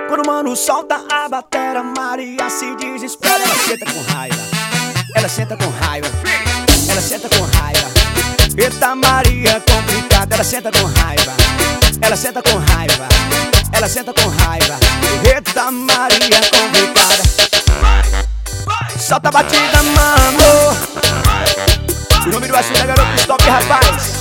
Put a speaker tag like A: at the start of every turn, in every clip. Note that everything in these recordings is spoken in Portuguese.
A: Quando o mano solta a batera, Maria se desespera. Ela senta com raiva, ela senta com raiva, ela senta com raiva. Eita Maria complicada, ela senta com raiva, ela senta com raiva, ela senta com raiva. Eita Maria complicada. Solta a batida, mano. O nome do assunto é garoto stop, rapaz.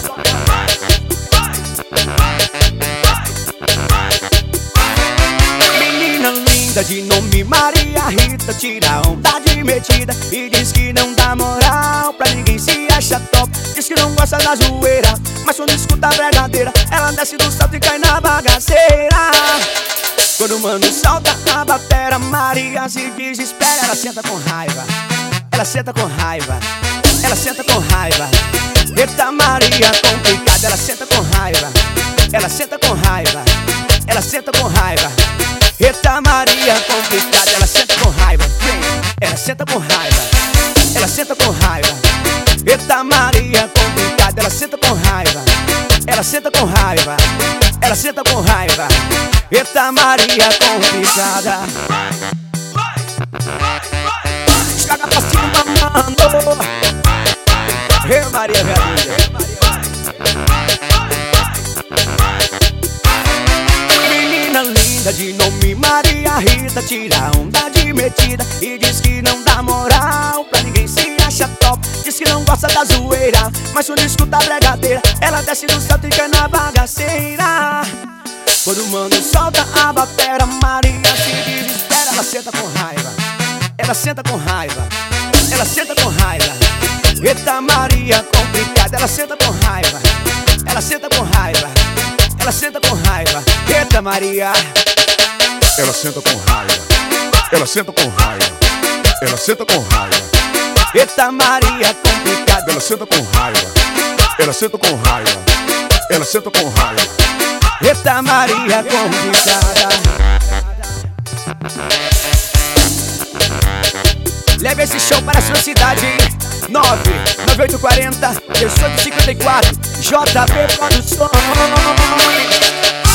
A: Menina linda de nome Maria Rita, tira onda de metida e diz que não dá moral pra ninguém, se acha top. Diz que não gosta da zoeira, mas quando escuta a verdadeira, ela desce do salto e cai na bagaceira. Quando o mano solta a batera, Maria se desespera. Ela senta com raiva, ela senta com raiva, ela senta com raiva. Eita Maria complicada, ela senta com raiva, ela senta com raiva, ela senta com raiva. Eita Maria complicada, ela senta com raiva, ela senta com raiva, ela senta com raiva. Eita Maria complicada, ela senta com raiva, ela senta com raiva, ela senta com raiva. Eita Maria complicada. Escaga pra cima, mano. Ei Maria velha. Menina linda de nome Maria Rita, tira onda de metida e diz que não dá moral pra ninguém, se acha top. Diz que não gosta da zoeira, mas quando escuta a bregadeira, ela desce do salto e cai na bagaceira. Quando o mano solta a batera, Maria se desespera. Ela senta com raiva, ela senta com raiva, ela senta com raiva. Eita Maria complicada, ela senta com raiva, ela senta com raiva, ela senta com raiva. Eita Maria.
B: Ela senta com raiva, ela senta com raiva, ela senta com raiva.
A: Eita Maria complicada,
B: ela senta com raiva, ela senta com raiva, ela senta com raiva.
A: Eita Maria complicada. Leve esse show para a sua cidade. 99840 1854 JB Produções.